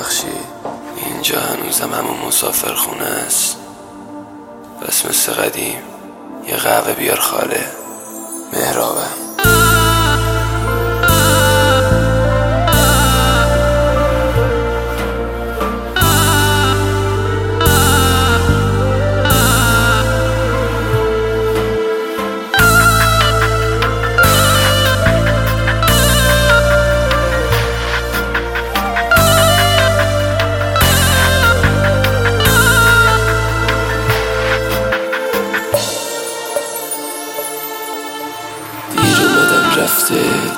ببخشید اینجا هنوزم همون مسافر خونه است. بس مثل قدیم یه قهوه بیار خاله. مهرابم. رفته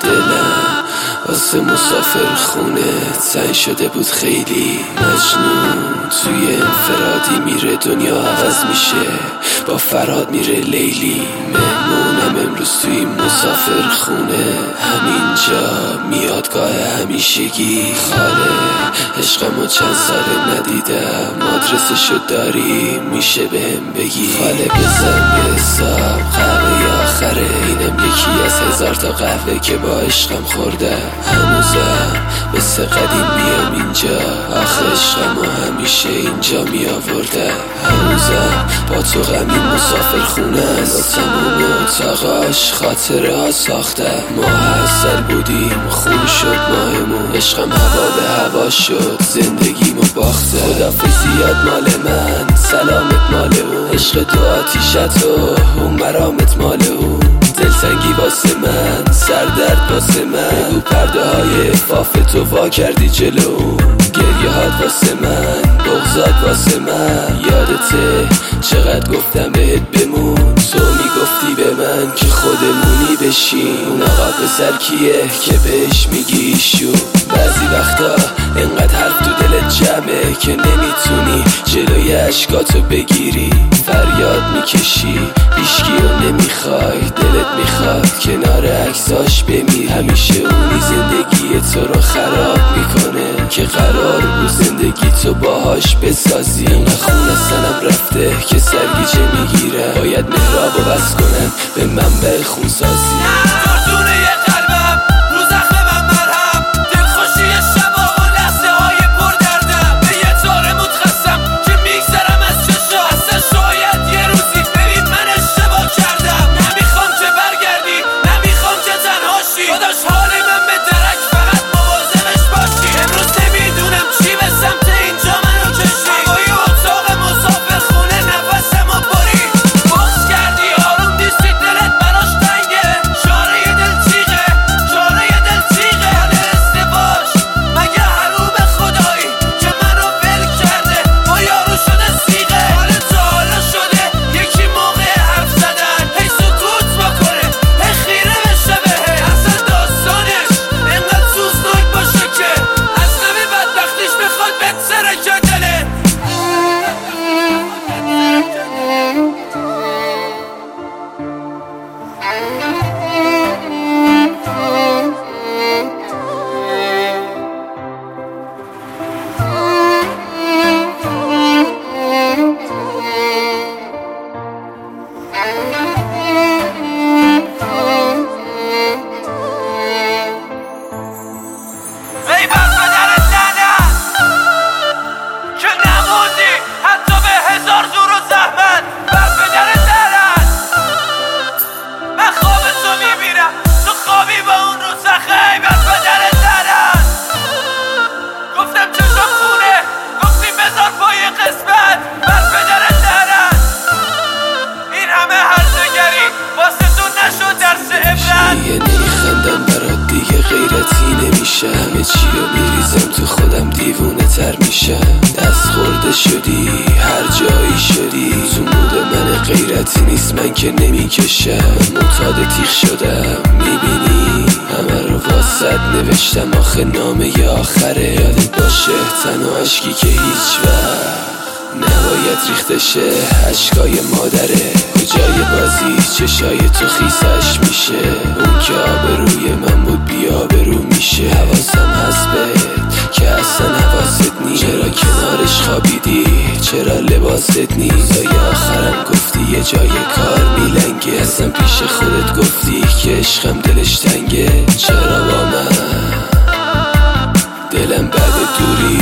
دلم واسه مسافر خونه تنگ شده بود خیلی. مجنون توی انفرادی میره دنیا عوض میشه. با فراد میره لیلی. مهمونم امروز توی مسافر خونه. همینجا میادگاه همیشگی. خاله عشقمو چند ساله ندیدم. آدرسشو داری میشه بهم بگی؟ خاله بزن به حساب قهوه آخره. اینم یکی از 1000 تا قهوه که با عشقم خوردم. هنوزم مثل قدیم بیام اینجا. آخه عشقمو همیشه اینجا می آوردم. هنوزم با تو غمین مسافر خونه است. با تموم اتاقاش خاطره ها ساختم. ماه عسل بودیم خون شد ماهمون. عشقم هوا به هوا شد زندگیمو باخته. خدافظیات مال من سلامت مال اون. عشق تو آتیشت و اون مرامت مال اون. دلتنگی واسه من سردرد واسه من. بگو پرده های فاف تو وا کردی جلو. گریه هات واسه من بغضات واسه من. یادته چقدر گفتم بهت بمون. تو میگفتی به من که خودمونی بشین. اون آقا پسر کیه که بهش میگی ایشون؟ بعضی وقتا انقدر حرف تو دلت جمعه که نمیتونی جلوی اشکاتو بگیری. فریاد میکشی هیچکیو نمیخوای. دلت میخواد کنار عکساش بمیری. همیشه اونی زندگی تو رو خراب میکنه که قرار بود زندگی تو باهاش بسازی. انقدر خون از تنم رفته که سرگیجه میگیرم. باید مهرابو بس کنم به منبع خونسازی. نمیخندم برات دیگه غیرتی نمیشه. همه چی رو میریزم تو خودم دیوونه تر میشم. دست خورده شدی هر جایی شدی. تو مود من غیرتی نیست من که نمیکشم. معتاد تیغ شدم میبینی همه رو واسد نوشتم. آخه نامه آخره یادت باشه تنها عشقی که هیچ وقت نباید ریخته شه. عشقای مادره کجای بازی چشای تو خیسش میشه. اون که آبروی من بود بی آبرو میشه. حواسم هست بهت که اصلا حواست نیست. چرا کنارش خوابیدی چرا لباست نیست؟ یا آخرم گفتی یه جای کار میلنگه. اصلا پیش خودت گفتی که عشقم دلش تنگه. چرا با من دلم بعد دوریت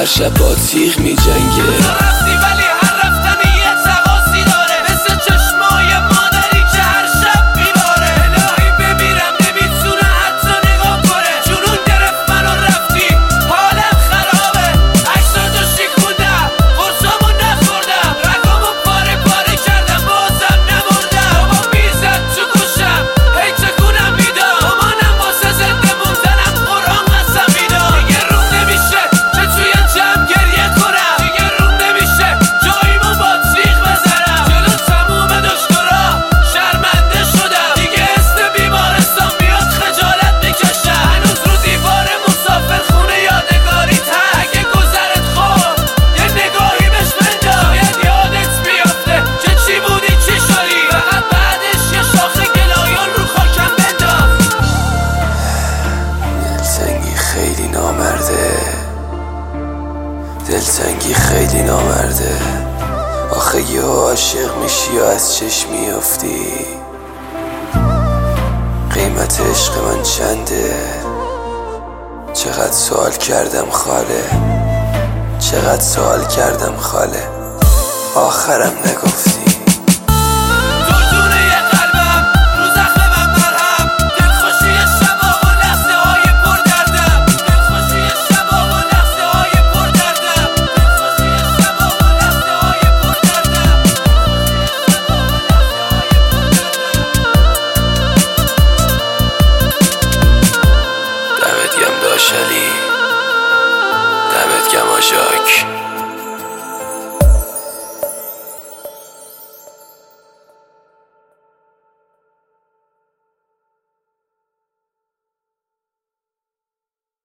هر شب با تیغ می جنگه. ولی هر رفتن یه تقاسی داره، مثل چشمای مادری که هر شب میباره. الهی بمیرم نمیتونه حتی نگاه کنه، جنون گرفت منو رفتی حالم خرابه. عکساتو شکوندم قرصامو نخوردم، رگامو پاره پاره کردم بازم نمردم. بابا میزد تو گوشم هی تکونم میداد، مامانم واسه زنده موندنم قرآن قسم میداد. دیگه روم نمیشه که توی جمع گریه کنم، دیگه روم نمیشه جاییمو با تیغ بزنم. جلو تموم دکترا شرمنده شدم، دیگه اسم بیمارستان بیاد خجالت میکشم. هنوز رو دیوار مسافرخونه یادگاریت هست، اگه گذرت خورد یه نگاهی بهش بنداز، شاید یادت بیافته که چی بودی چی شدی. فقط بعدش یه شاخه گلایان رو خاکم بنداز. دلتنگی خیلی نامرده، دلتنگی خیلی نامرده. آخه یه عاشق میشی و از چشم میافتی. قیمت عشق من چنده؟ چقدر سوال کردم خاله، چقدر سوال کردم خاله، آخرم نگفتی.